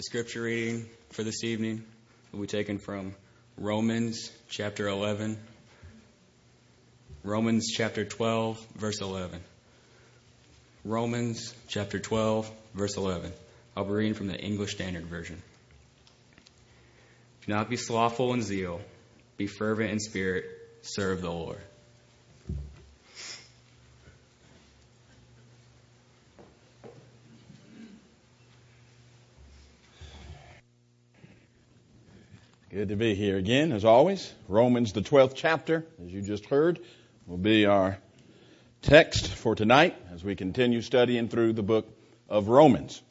The scripture reading for this evening will be taken from Romans chapter 11, Romans chapter 12, verse 11. Romans chapter 12, verse 11. I'll be reading from the English Standard Version. Do not be slothful in zeal, be fervent in spirit, serve the Lord. Good to be here again, as always. Romans, the 12th chapter, as you just heard, will be our text for tonight as we continue studying through the book of Romans.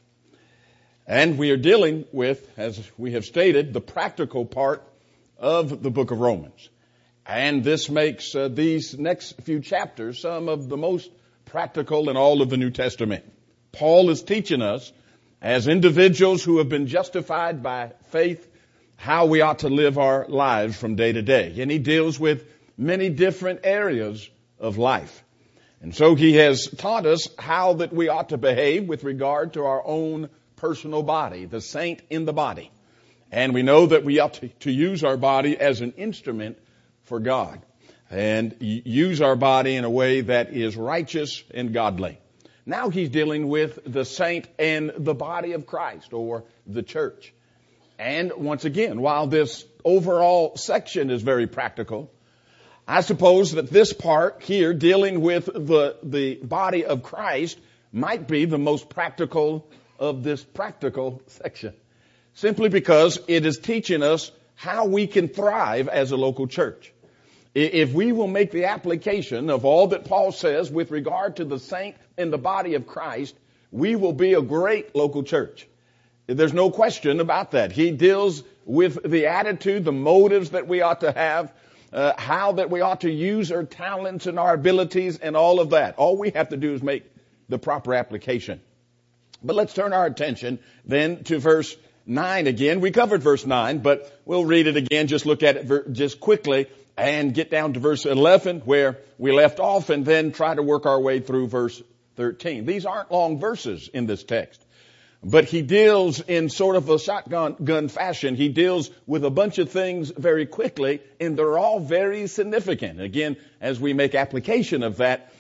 And we are dealing with, as we have stated, the practical part of the book of Romans. And this makes these next few chapters some of the most practical in all of the New Testament. Paul is teaching us, as individuals who have been justified by faith, how we ought to live our lives from day to day. And he deals with many different areas of life. And so he has taught us how that we ought to behave with regard to our own personal body, the saint in the body. And we know that we ought to use our body as an instrument for God and use our body in a way that is righteous and godly. Now he's dealing with the saint and the body of Christ, or the church. And once again, while this overall section is very practical, I suppose that this part here, dealing with the body of Christ, might be the most practical of this practical section. Simply because it is teaching us how we can thrive as a local church. If we will make the application of all that Paul says with regard to the saint in the body of Christ, we will be a great local church. There's no question about that. He deals with the attitude, the motives that we ought to have, how that we ought to use our talents and our abilities and all of that. All we have to do is make the proper application. But let's turn our attention then to verse 9 again. We covered verse 9, but we'll read it again, just look at it just quickly and get down to verse 11 where we left off, and then try to work our way through verse 13. These aren't long verses in this text. But he deals in sort of a shotgun fashion. He deals with a bunch of things very quickly, and they're all very significant. Again, as we make application of that,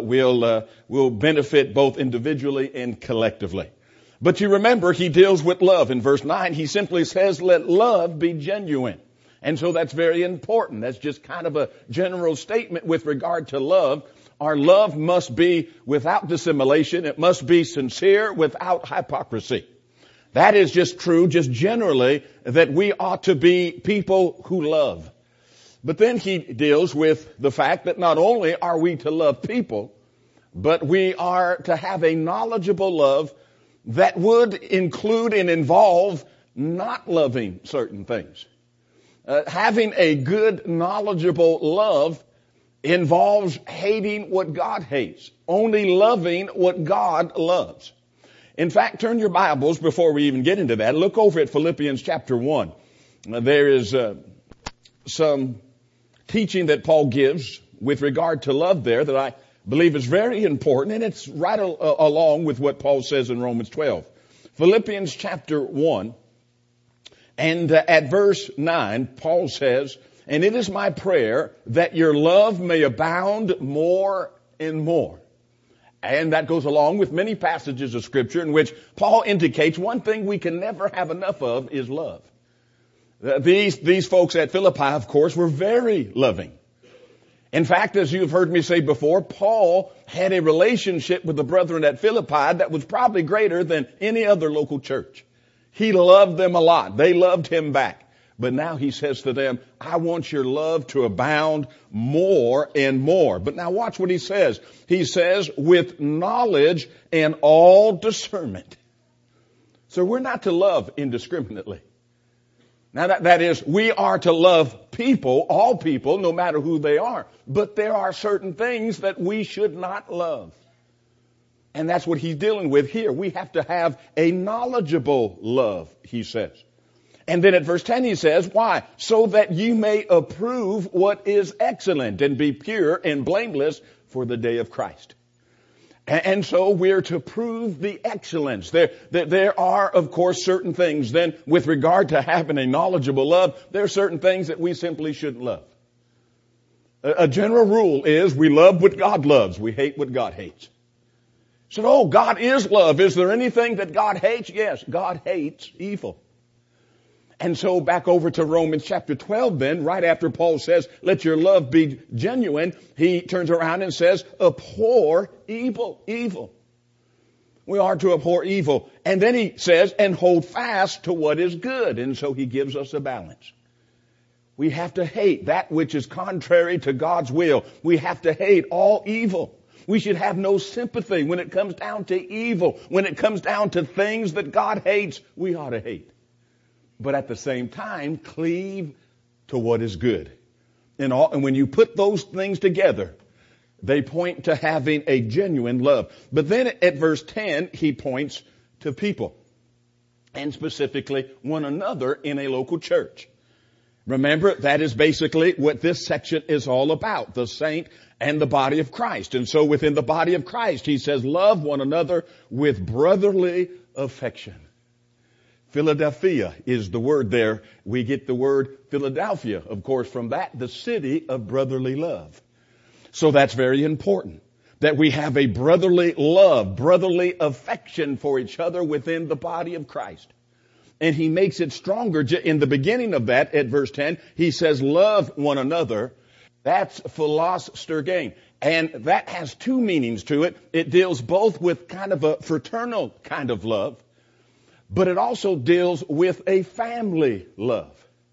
we'll benefit both individually and collectively. But you remember, he deals with love. In verse 9, he simply says, let love be genuine. And so that's very important. That's just kind of a general statement with regard to love. Our love must be without dissimulation. It must be sincere without hypocrisy. That is just true, just generally, that we ought to be people who love. But then he deals with the fact that not only are we to love people, but we are to have a knowledgeable love that would include and involve not loving certain things. Having a good, knowledgeable love involves hating what God hates, only loving what God loves. In fact, turn your Bibles before we even get into that. Look over at Philippians chapter 1. There is some teaching that Paul gives with regard to love there that I believe is very important, and it's right along with what Paul says in Romans 12. Philippians chapter 1, and at verse 9, Paul says, and it is my prayer that your love may abound more and more. And that goes along with many passages of Scripture in which Paul indicates one thing we can never have enough of is love. These folks at Philippi, of course, were very loving. In fact, as you've heard me say before, Paul had a relationship with the brethren at Philippi that was probably greater than any other local church. He loved them a lot. They loved him back. But now he says to them, I want your love to abound more and more. But now watch what he says. He says, with knowledge and all discernment. So we're not to love indiscriminately. Now that is, we are to love people, all people, no matter who they are. But there are certain things that we should not love. And that's what he's dealing with here. We have to have a knowledgeable love, he says. And then at verse 10 he says, why? So that you may approve what is excellent and be pure and blameless for the day of Christ. And so we're to prove the excellence. There are, of course, certain things then with regard to having a knowledgeable love, there are certain things that we simply shouldn't love. A general rule is we love what God loves. We hate what God hates. So, oh, God is love. Is there anything that God hates? Yes, God hates evil. And so back over to Romans chapter 12 then, right after Paul says, let your love be genuine, he turns around and says, abhor evil. Evil. We are to abhor evil. And then he says, and hold fast to what is good. And so he gives us a balance. We have to hate that which is contrary to God's will. We have to hate all evil. We should have no sympathy when it comes down to evil. When it comes down to things that God hates, we ought to hate. But at the same time, cleave to what is good. And when you put those things together, they point to having a genuine love. But then at verse 10, he points to people. And specifically one another in a local church. Remember, that is basically what this section is all about. The saint and the body of Christ. And so within the body of Christ, he says, love one another with brotherly affection. Philadelphia is the word there. We get the word Philadelphia, of course, from that, the city of brotherly love. So that's very important that we have a brotherly love, brotherly affection for each other within the body of Christ. And he makes it stronger in the beginning of that at verse 10. He says, love one another. That's philos stergain. And that has two meanings to it. It deals both with kind of a fraternal kind of love, but it also deals with a family love.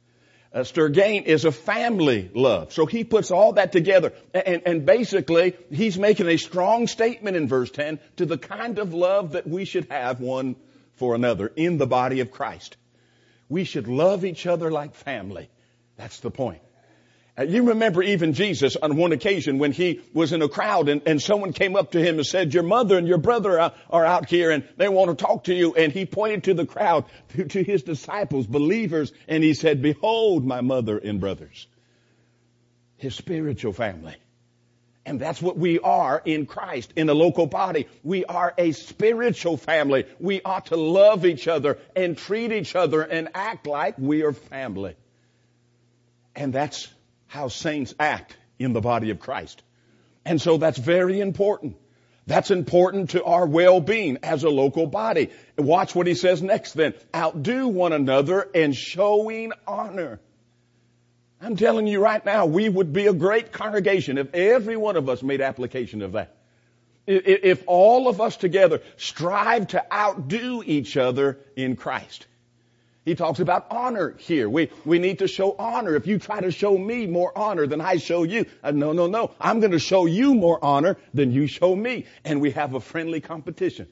Stergain is a family love. So he puts all that together. And basically, he's making a strong statement in verse 10 to the kind of love that we should have one for another in the body of Christ. We should love each other like family. That's the point. You remember even Jesus on one occasion when he was in a crowd and someone came up to him and said, your mother and your brother are out here and they want to talk to you. And he pointed to the crowd, to his disciples, believers, and he said, behold my mother and brothers. His spiritual family. And that's what we are in Christ, in a local body. We are a spiritual family. We ought to love each other and treat each other and act like we are family. And that's how saints act in the body of Christ. And so that's very important. That's important to our well-being as a local body. Watch what he says next then. Outdo one another in showing honor. I'm telling you right now, we would be a great congregation if every one of us made application of that. If all of us together strive to outdo each other in Christ. He talks about honor here. We need to show honor. If you try to show me more honor than I show you, no. I'm going to show you more honor than you show me. And we have a friendly competition.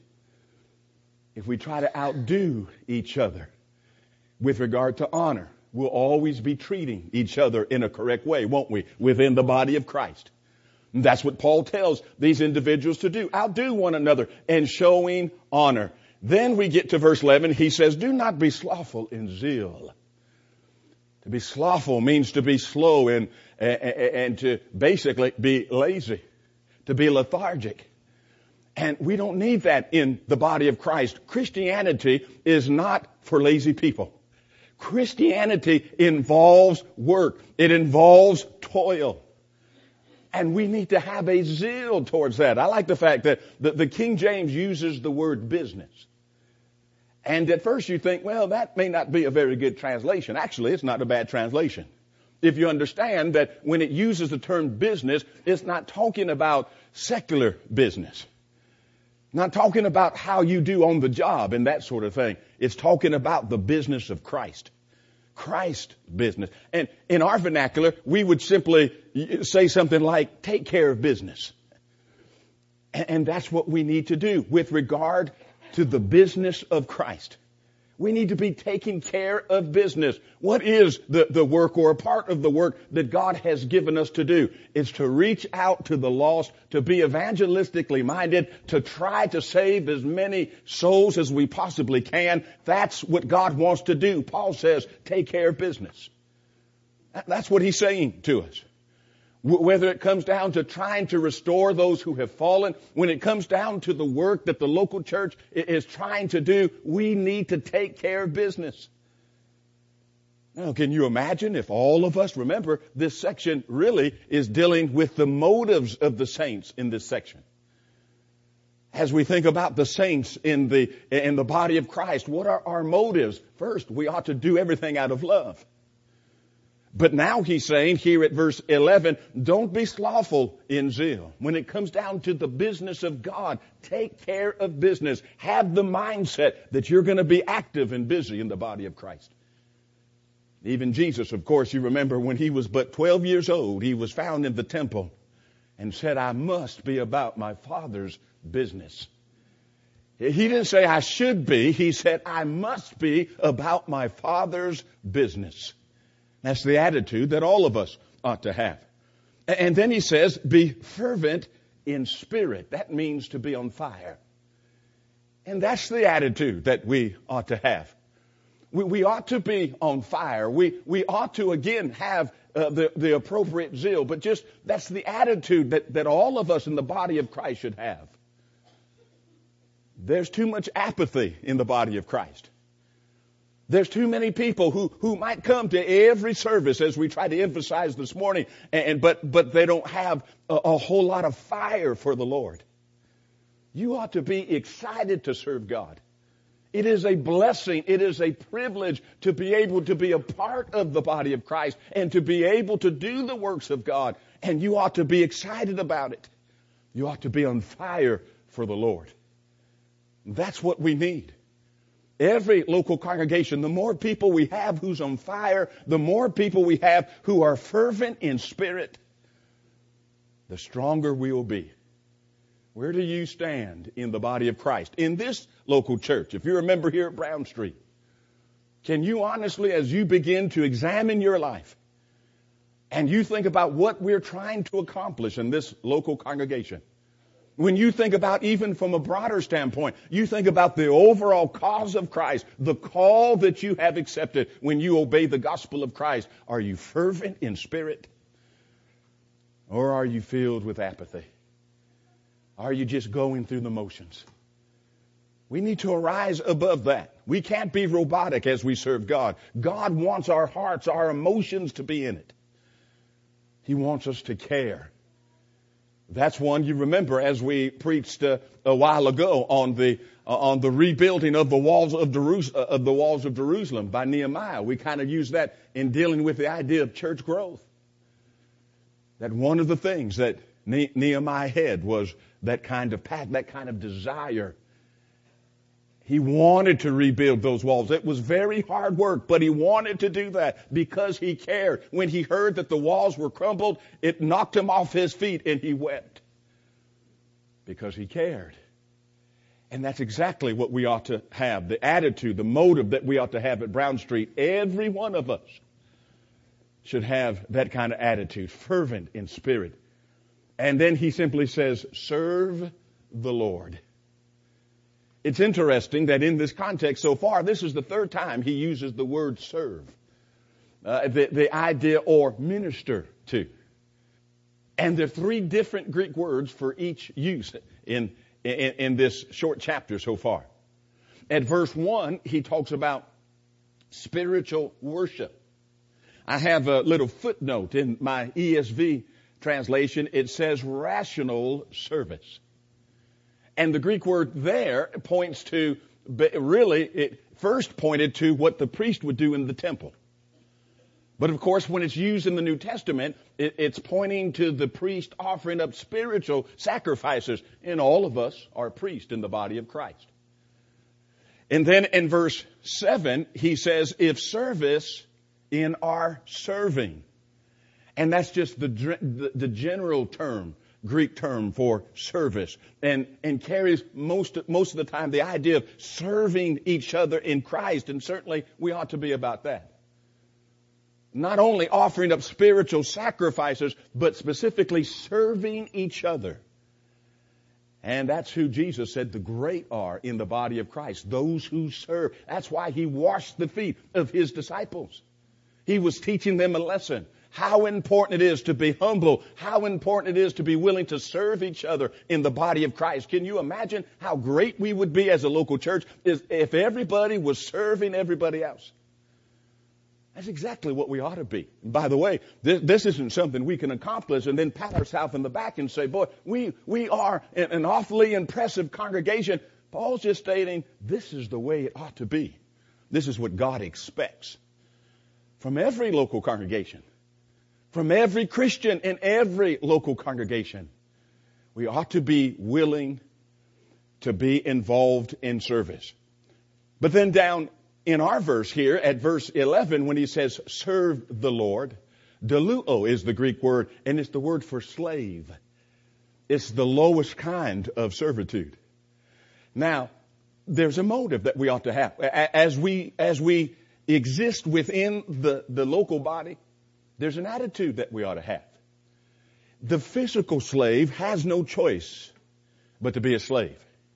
If we try to outdo each other with regard to honor, we'll always be treating each other in a correct way, won't we? Within the body of Christ. And that's what Paul tells these individuals to do. Outdo one another and showing honor. Then we get to verse 11. He says, do not be slothful in zeal. To be slothful means to be slow and to basically be lazy, to be lethargic. And we don't need that in the body of Christ. Christianity is not for lazy people. Christianity involves work. It involves toil. And we need to have a zeal towards that. I like the fact that the King James uses the word business. And at first you think, well, that may not be a very good translation. Actually, it's not a bad translation. If you understand that when it uses the term business, it's not talking about secular business. Not talking about how you do on the job and that sort of thing. It's talking about the business of Christ. Christ business. And in our vernacular, we would simply say something like, take care of business. And that's what we need to do with regard to the business of Christ. We need to be taking care of business. What is the work or a part of the work that God has given us to do? It's to reach out to the lost, to be evangelistically minded, to try to save as many souls as we possibly can. That's what God wants to do. Paul says, take care of business. That's what he's saying to us. Whether it comes down to trying to restore those who have fallen, when it comes down to the work that the local church is trying to do, we need to take care of business. Now, can you imagine if all of us, remember, this section really is dealing with the motives of the saints in this section. As we think about the saints in the body of Christ, what are our motives? First, we ought to do everything out of love. But now he's saying here at verse 11, don't be slothful in zeal. When it comes down to the business of God, take care of business. Have the mindset that you're going to be active and busy in the body of Christ. Even Jesus, of course, you remember when he was but 12 years old, he was found in the temple and said, I must be about my Father's business. He didn't say I should be. He said, I must be about my Father's business. That's the attitude that all of us ought to have. And then he says, be fervent in spirit. That means to be on fire. And that's the attitude that we ought to have. We ought to be on fire. We ought to, again, have the appropriate zeal. But just that's the attitude that all of us in the body of Christ should have. There's too much apathy in the body of Christ. There's too many people who might come to every service, as we try to emphasize this morning, but they don't have a whole lot of fire for the Lord. You ought to be excited to serve God. It is a blessing. It is a privilege to be able to be a part of the body of Christ and to be able to do the works of God. And you ought to be excited about it. You ought to be on fire for the Lord. That's what we need. Every local congregation, the more people we have who's on fire, the more people we have who are fervent in spirit, the stronger we will be. Where do you stand in the body of Christ? In this local church, if you remember here at Brown Street, can you honestly, as you begin to examine your life, and you think about what we're trying to accomplish in this local congregation, when you think about, even from a broader standpoint, you think about the overall cause of Christ, the call that you have accepted when you obey the gospel of Christ, are you fervent in spirit? Or are you filled with apathy? Are you just going through the motions? We need to arise above that. We can't be robotic as we serve God. God wants our hearts, our emotions to be in it. He wants us to care. That's one you remember as we preached a while ago on the rebuilding of the walls of Jerusalem by Nehemiah. We kind of used that in dealing with the idea of church growth. That one of the things that Nehemiah had was that kind of path, that kind of desire. He wanted to rebuild those walls. It was very hard work, but he wanted to do that because he cared. When he heard that the walls were crumbled, it knocked him off his feet and he wept because he cared. And that's exactly what we ought to have, the attitude, the motive that we ought to have at Brown Street. Every one of us should have that kind of attitude, fervent in spirit. And then he simply says, serve the Lord. It's interesting that in this context so far, this is the third time he uses the word serve. The idea or minister to. And there are three different Greek words for each use in this short chapter so far. At verse 1, he talks about spiritual worship. I have a little footnote in my ESV translation. It says rational service. And the Greek word there points to, really, it first pointed to what the priest would do in the temple. But of course, when it's used in the New Testament, it's pointing to the priest offering up spiritual sacrifices. And all of us are priests in the body of Christ. And then in verse 7, he says, if service in our serving. And that's just the general term, Greek term for service, and carries most of the time the idea of serving each other in Christ, and certainly we ought to be about that. Not only offering up spiritual sacrifices, but specifically serving each other. And that's who Jesus said the great are in the body of Christ, those who serve. That's why he washed the feet of his disciples. He was teaching them a lesson. how important it is to be humble, how important it is to be willing to serve each other in the body of Christ. Can you imagine how great we would be as a local church if everybody was serving everybody else? That's exactly what we ought to be. And by the way, this isn't something we can accomplish and then pat ourselves in the back and say, boy, we are an awfully impressive congregation. Paul's just stating this is the way it ought to be. This is what God expects from every local congregation, from every Christian in every local congregation. We ought to be willing to be involved in service. But then down in our verse here at verse 11, when he says, serve the Lord, doulo is the Greek word, and it's the word for slave. It's the lowest kind of servitude. Now, there's a motive that we ought to have. As we exist within the local body, there's an attitude that we ought to have. The physical slave has no choice but to be a slave.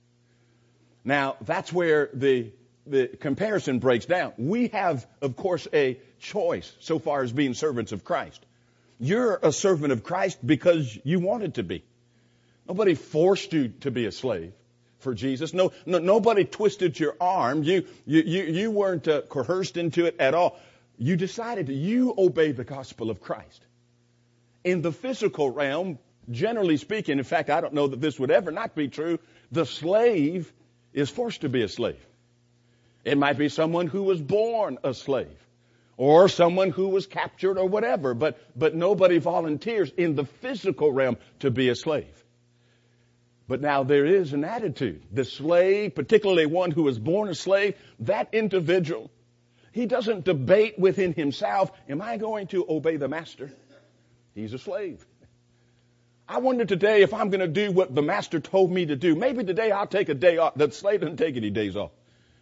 Now, that's where the comparison breaks down. We have, of course, a choice so far as being servants of Christ. You're a servant of Christ because you wanted to be. Nobody forced you to be a slave for Jesus. Nobody twisted your arm. You weren't coerced into it at all. You decided you obey the gospel of Christ. In the physical realm, generally speaking, in fact, I don't know that this would ever not be true, the slave is forced to be a slave. It might be someone who was born a slave or someone who was captured or whatever, but nobody volunteers in the physical realm to be a slave. But now there is an attitude. The slave, particularly one who was born a slave, that individual, he doesn't debate within himself, am I going to obey the master? He's a slave. I wonder today if I'm going to do what the master told me to do. Maybe today I'll take a day off. The slave doesn't take any days off.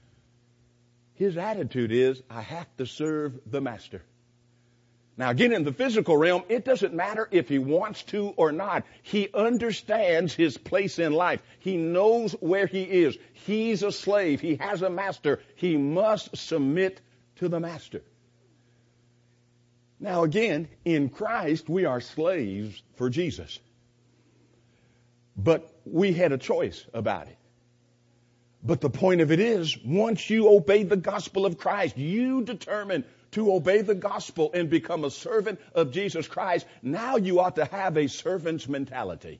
His attitude is, I have to serve the master. Now again, in the physical realm, it doesn't matter if he wants to or not. He understands his place in life. He knows where he is. He's a slave. He has a master. He must submit to the master. Now again, in Christ, we are slaves for Jesus. But we had a choice about it. But the point of it is, once you obey the gospel of Christ, you determine to obey the gospel and become a servant of Jesus Christ. Now you ought to have a servant's mentality.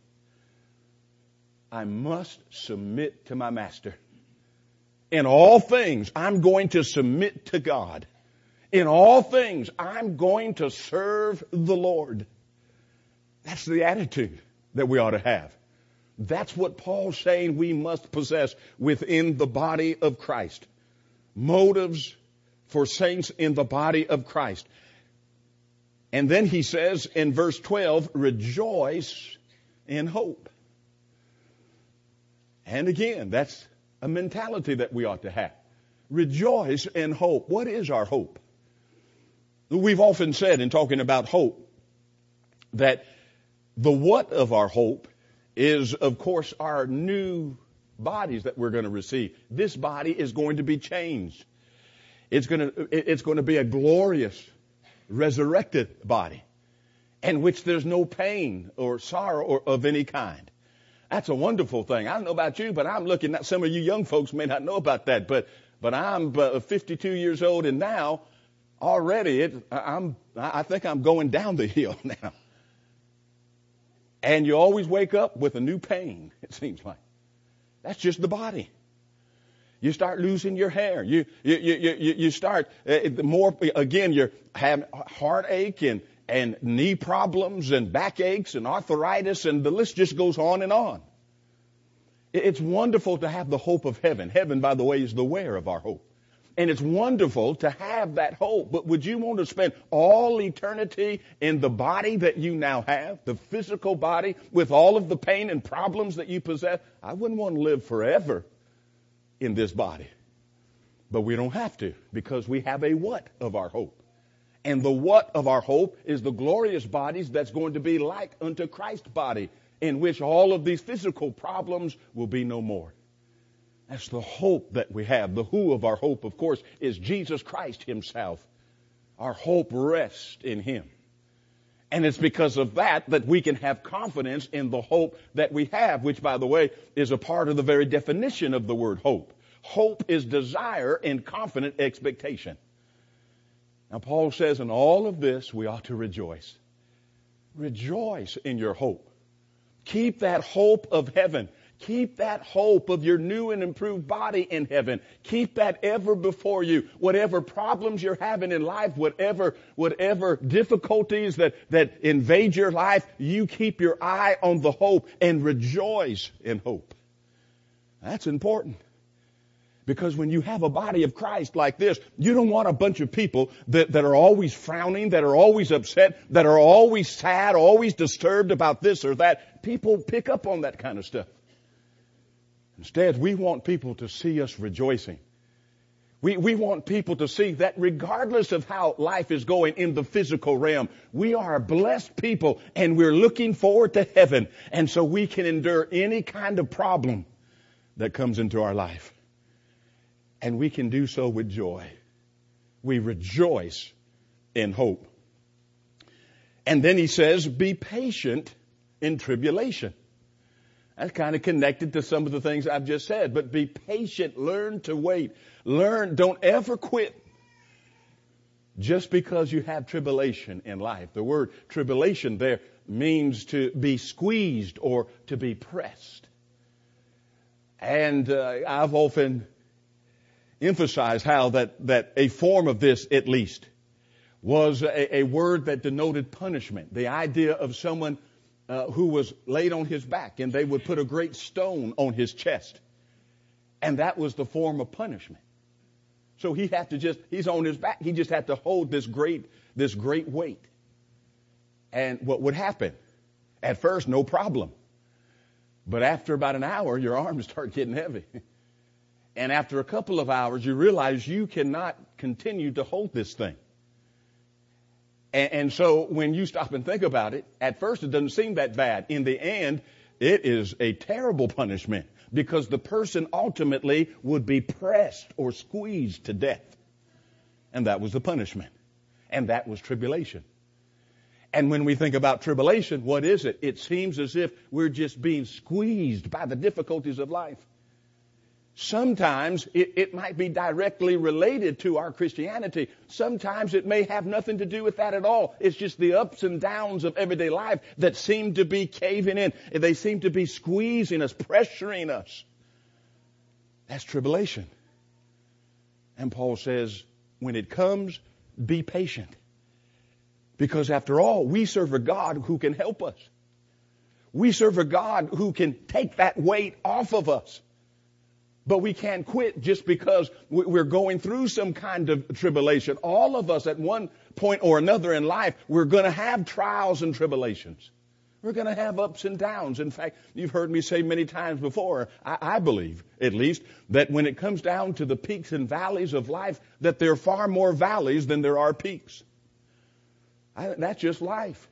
I must submit to my master. In all things, I'm going to submit to God. In all things, I'm going to serve the Lord. That's the attitude that we ought to have. That's what Paul's saying we must possess within the body of Christ. Motives for saints in the body of Christ. And then he says in verse 12, rejoice in hope. And again, that's a mentality that we ought to have. Rejoice in hope. What is our hope? We've often said in talking about hope that the what of our hope is, of course, our new bodies that we're going to receive. This body is going to be changed. It's going to be a glorious, resurrected body in which there's no pain or sorrow or of any kind. That's a wonderful thing. I don't know about you, but I'm looking at some of you young folks may not know about that, but I'm 52 years old, and now already I think I'm going down the hill now. And you always wake up with a new pain, it seems like. That's just the body. You start losing your hair. You start more, again, you're having heartache and knee problems and backaches and arthritis, and the list just goes on and on. It's wonderful to have the hope of heaven. Heaven, by the way, is the where of our hope. And it's wonderful to have that hope. But would you want to spend all eternity in the body that you now have, the physical body, with all of the pain and problems that you possess? I wouldn't want to live forever in this body. But we don't have to, because we have a what of our hope. And the what of our hope is the glorious bodies that's going to be like unto Christ's body, in which all of these physical problems will be no more. That's the hope that we have. The who of our hope, of course, is Jesus Christ himself. Our hope rests in him. And it's because of that that we can have confidence in the hope that we have, which, by the way, is a part of the very definition of the word hope. Hope is desire and confident expectation. Now, Paul says in all of this, we ought to rejoice. Rejoice in your hope. Keep that hope of heaven. Keep that hope of your new and improved body in heaven. Keep that ever before you. Whatever problems you're having in life, whatever difficulties that invade your life, you keep your eye on the hope and rejoice in hope. That's important. Because when you have a body of Christ like this, you don't want a bunch of people that are always frowning, that are always upset, that are always sad, always disturbed about this or that. People pick up on that kind of stuff. Instead, we want people to see us rejoicing. We want people to see that regardless of how life is going in the physical realm, we are a blessed people and we're looking forward to heaven. And so we can endure any kind of problem that comes into our life. And we can do so with joy. We rejoice in hope. And then he says, be patient in tribulation. That's kind of connected to some of the things I've just said. But be patient. Learn to wait. Don't ever quit just because you have tribulation in life. The word tribulation there means to be squeezed or to be pressed. And I've often emphasized how that a form of this, at least, was a word that denoted punishment. The idea of someone who was laid on his back, and they would put a great stone on his chest. And that was the form of punishment. So he's on his back. He just had to hold this great weight. And what would happen? At first, no problem. But after about an hour, your arms start getting heavy. And after a couple of hours, you realize you cannot continue to hold this thing. And so when you stop and think about it, at first it doesn't seem that bad. In the end, it is a terrible punishment because the person ultimately would be pressed or squeezed to death. And that was the punishment. And that was tribulation. And when we think about tribulation, what is it? It seems as if we're just being squeezed by the difficulties of life. Sometimes it might be directly related to our Christianity. Sometimes it may have nothing to do with that at all. It's just the ups and downs of everyday life that seem to be caving in. They seem to be squeezing us, pressuring us. That's tribulation. And Paul says, when it comes, be patient. Because after all, we serve a God who can help us. We serve a God who can take that weight off of us. But we can't quit just because we're going through some kind of tribulation. All of us at one point or another in life, we're going to have trials and tribulations. We're going to have ups and downs. In fact, you've heard me say many times before, I believe, at least, that when it comes down to the peaks and valleys of life, that there are far more valleys than there are peaks. That's just life.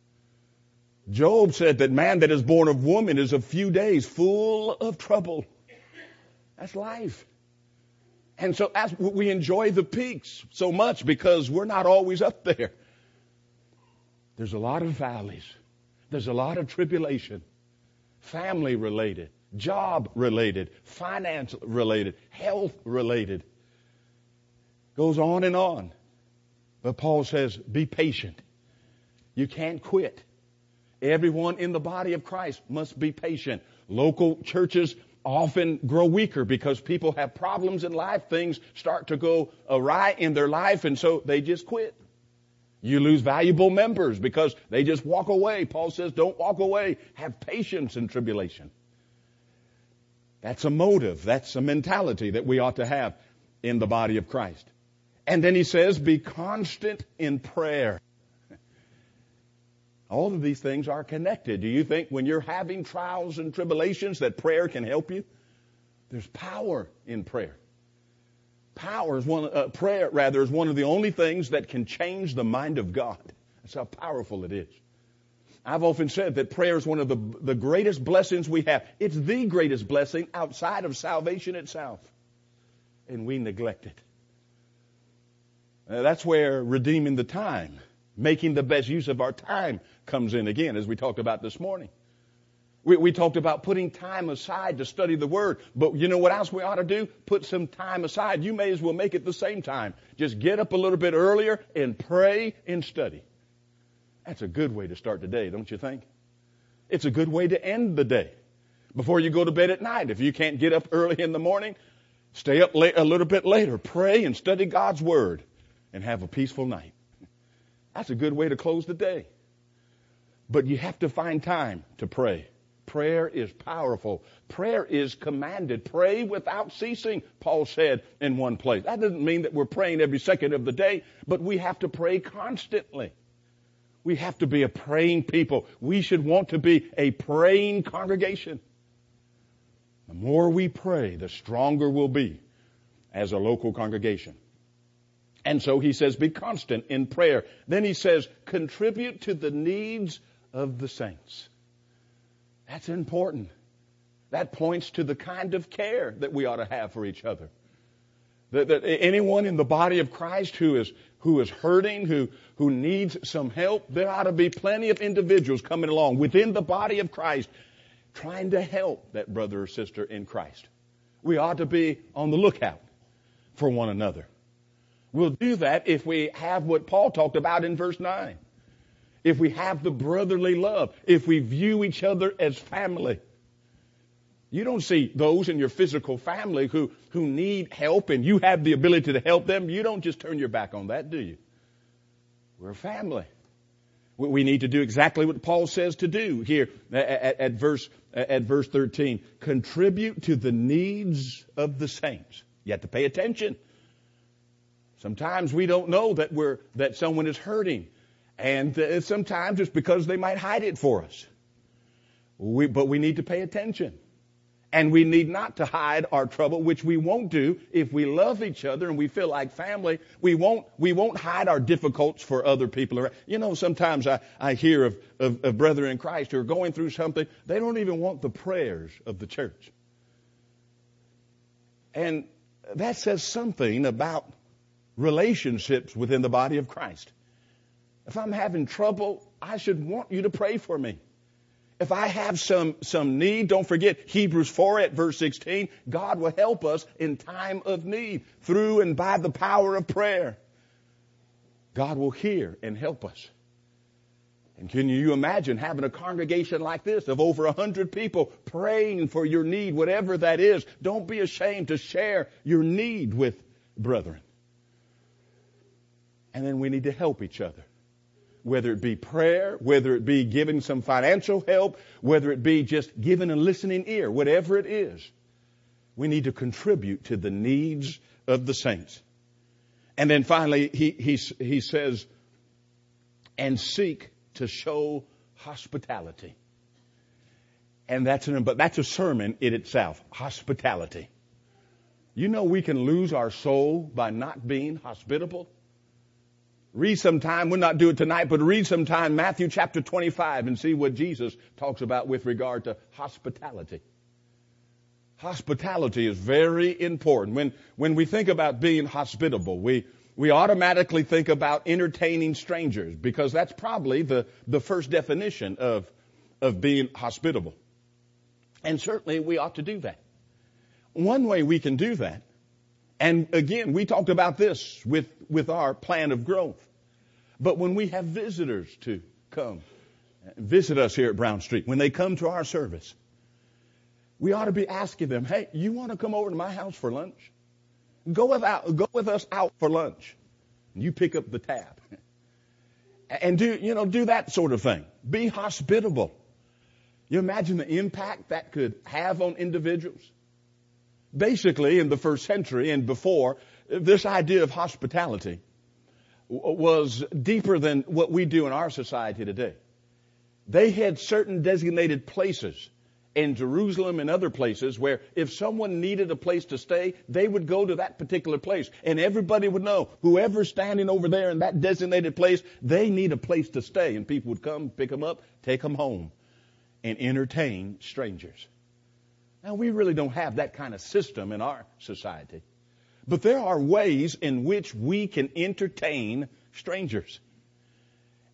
Job said that man that is born of woman is a few days full of trouble. That's life. And so we enjoy the peaks so much because we're not always up there. There's a lot of valleys. There's a lot of tribulation. Family related, job related, finance related, health related. Goes on and on. But Paul says, be patient. You can't quit. Everyone in the body of Christ must be patient. Local churches often grow weaker because people have problems in life. Things start to go awry in their life, and so they just quit. You lose valuable members because they just walk away. Paul says, don't walk away. Have patience in tribulation. That's a motive. That's a mentality that we ought to have in the body of Christ. And then he says, be constant in prayer. All of these things are connected. Do you think when you're having trials and tribulations that prayer can help you? There's power in prayer. Prayer is one of the only things that can change the mind of God. That's how powerful it is. I've often said that prayer is one of the greatest blessings we have. It's the greatest blessing outside of salvation itself. And we neglect it. That's where redeeming the time Making the best use of our time comes in again, as we talked about this morning. We talked about putting time aside to study the Word. But you know what else we ought to do? Put some time aside. You may as well make it the same time. Just get up a little bit earlier and pray and study. That's a good way to start the day, don't you think? It's a good way to end the day. Before you go to bed at night, if you can't get up early in the morning, stay up late, a little bit later. Pray and study God's Word and have a peaceful night. That's a good way to close the day. But you have to find time to pray. Prayer is powerful. Prayer is commanded. Pray without ceasing, Paul said in one place. That doesn't mean that we're praying every second of the day, but we have to pray constantly. We have to be a praying people. We should want to be a praying congregation. The more we pray, the stronger we'll be as a local congregation. And so he says, be constant in prayer. Then he says, contribute to the needs of the saints. That's important. That points to the kind of care that we ought to have for each other. That anyone in the body of Christ who is hurting, who needs some help, there ought to be plenty of individuals coming along within the body of Christ trying to help that brother or sister in Christ. We ought to be on the lookout for one another. We'll do that if we have what Paul talked about in verse 9. If we have the brotherly love, if we view each other as family. You don't see those in your physical family who need help and you have the ability to help them. You don't just turn your back on that, do you? We're a family. We need to do exactly what Paul says to do here at verse 13. Contribute to the needs of the saints. You have to pay attention. Sometimes we don't know that someone is hurting. And sometimes it's because they might hide it for us. But we need to pay attention. And we need not to hide our trouble, which we won't do if we love each other and we feel like family. We won't hide our difficulties for other people. You know, sometimes I hear of brethren in Christ who are going through something. They don't even want the prayers of the church. And that says something about relationships within the body of Christ. If I'm having trouble, I should want you to pray for me. If I have some need, don't forget Hebrews 4 at verse 16. God will help us in time of need through and by the power of prayer. God will hear and help us. And can you imagine having a congregation like this of over 100 people praying for your need, whatever that is? Don't be ashamed to share your need with brethren. And then we need to help each other. Whether it be prayer, whether it be giving some financial help, whether it be just giving a listening ear, whatever it is, we need to contribute to the needs of the saints. And then finally, he says, and seek to show hospitality. And that's a sermon in itself, hospitality. You know we can lose our soul by not being hospitable. Read sometime, we'll not do it tonight, but read sometime Matthew chapter 25 and see what Jesus talks about with regard to hospitality. Hospitality is very important. When we think about being hospitable, we automatically think about entertaining strangers because that's probably the first definition of being hospitable. And certainly we ought to do that. One way we can do that, and again, we talked about this with our plan of growth. But when we have visitors to come visit us here at Brown Street, when they come to our service, we ought to be asking them, hey, you want to come over to my house for lunch? Go with us out for lunch. And you pick up the tab. And do that sort of thing. Be hospitable. You imagine the impact that could have on individuals? Basically, in the first century and before, this idea of hospitality was deeper than what we do in our society today. They had certain designated places in Jerusalem and other places where if someone needed a place to stay, they would go to that particular place. And everybody would know, whoever's standing over there in that designated place, they need a place to stay. And people would come, pick them up, take them home, and entertain strangers. Now, we really don't have that kind of system in our society. But there are ways in which we can entertain strangers.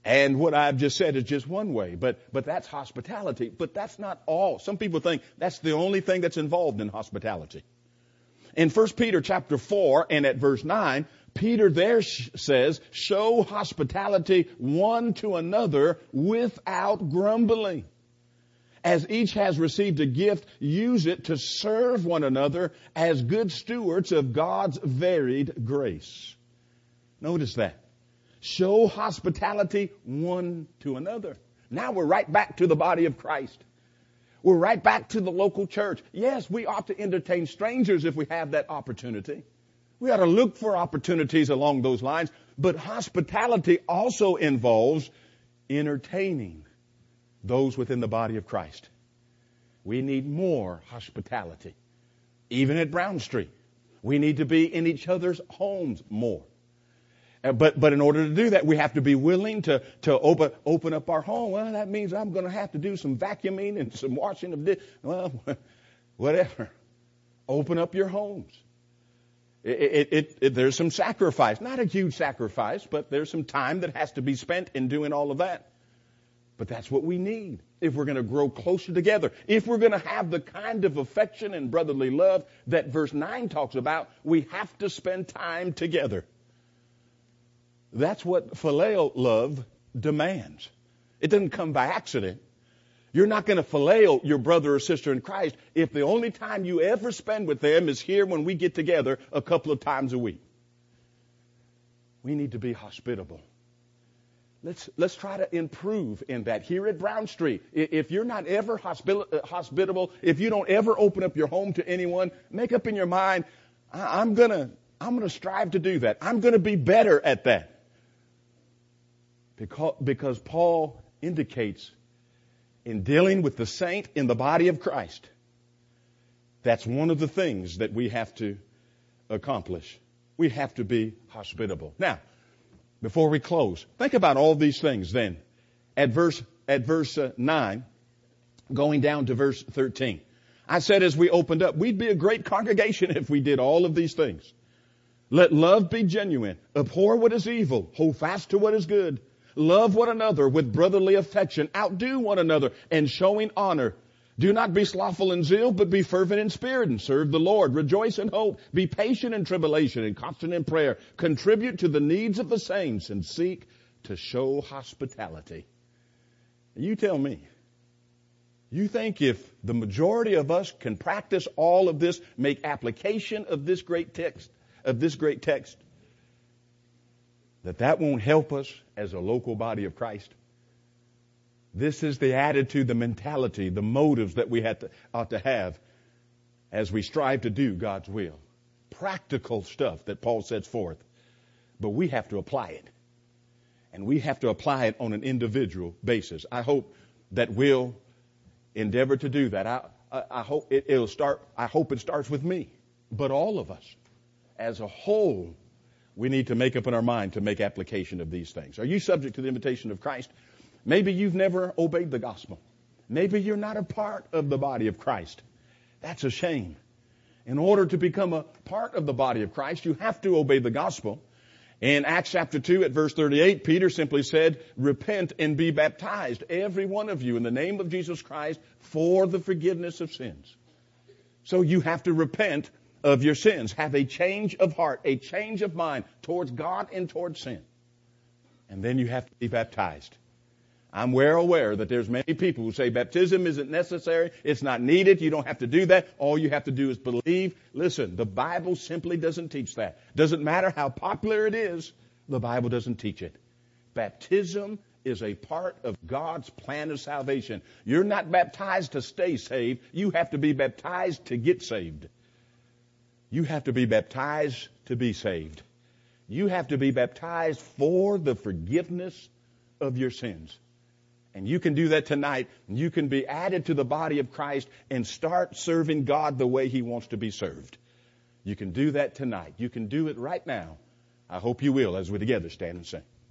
And what I've just said is just one way, but that's hospitality. But that's not all. Some people think that's the only thing that's involved in hospitality. In 1 Peter chapter 4 and at verse 9, Peter there says, show hospitality one to another without grumbling. As each has received a gift, use it to serve one another as good stewards of God's varied grace. Notice that. Show hospitality one to another. Now we're right back to the body of Christ. We're right back to the local church. Yes, we ought to entertain strangers if we have that opportunity. We ought to look for opportunities along those lines. But hospitality also involves entertaining those within the body of Christ. We need more hospitality. Even at Brown Street, we need to be in each other's homes more. But in order to do that, we have to be willing to open up our home. Well, that means I'm going to have to do some vacuuming and some washing of dishes. Well, whatever. Open up your homes. There's some sacrifice. Not a huge sacrifice, but there's some time that has to be spent in doing all of that. But that's what we need if we're going to grow closer together. If we're going to have the kind of affection and brotherly love that verse 9 talks about, we have to spend time together. That's what phileo love demands. It doesn't come by accident. You're not going to phileo your brother or sister in Christ if the only time you ever spend with them is here when we get together a couple of times a week. We need to be hospitable. Let's try to improve in that here at Brown Street. If you're not ever hospitable, if you don't ever open up your home to anyone, make up in your mind, I'm gonna strive to do that. I'm gonna be better at that. Because Paul indicates in dealing with the saint in the body of Christ, that's one of the things that we have to accomplish. We have to be hospitable. Now, before we close, think about all these things then. At verse 9, going down to verse 13. I said as we opened up, we'd be a great congregation if we did all of these things. Let love be genuine. Abhor what is evil. Hold fast to what is good. Love one another with brotherly affection. Outdo one another in showing honor. Do not be slothful in zeal, but be fervent in spirit and serve the Lord. Rejoice in hope. Be patient in tribulation and constant in prayer. Contribute to the needs of the saints and seek to show hospitality. You tell me. You think if the majority of us can practice all of this, make application of this great text, that won't help us as a local body of Christ? This is the attitude, the mentality, the motives that we ought to have as we strive to do God's will. Practical stuff that Paul sets forth. But we have to apply it. And we have to apply it on an individual basis. I hope that we'll endeavor to do that. I hope it starts with me. But all of us, as a whole, we need to make up in our mind to make application of these things. Are you subject to the invitation of Christ? Maybe you've never obeyed the gospel. Maybe you're not a part of the body of Christ. That's a shame. In order to become a part of the body of Christ, you have to obey the gospel. In Acts chapter 2 at verse 38, Peter simply said, repent and be baptized, every one of you, in the name of Jesus Christ for the forgiveness of sins. So you have to repent of your sins. Have a change of heart, a change of mind towards God and towards sin. And then you have to be baptized. I'm well aware that there's many people who say baptism isn't necessary. It's not needed. You don't have to do that. All you have to do is believe. Listen, the Bible simply doesn't teach that. Doesn't matter how popular it is, the Bible doesn't teach it. Baptism is a part of God's plan of salvation. You're not baptized to stay saved. You have to be baptized to get saved. You have to be baptized to be saved. You have to be baptized for the forgiveness of your sins. And you can do that tonight. You can be added to the body of Christ and start serving God the way He wants to be served. You can do that tonight. You can do it right now. I hope you will as we together stand and sing.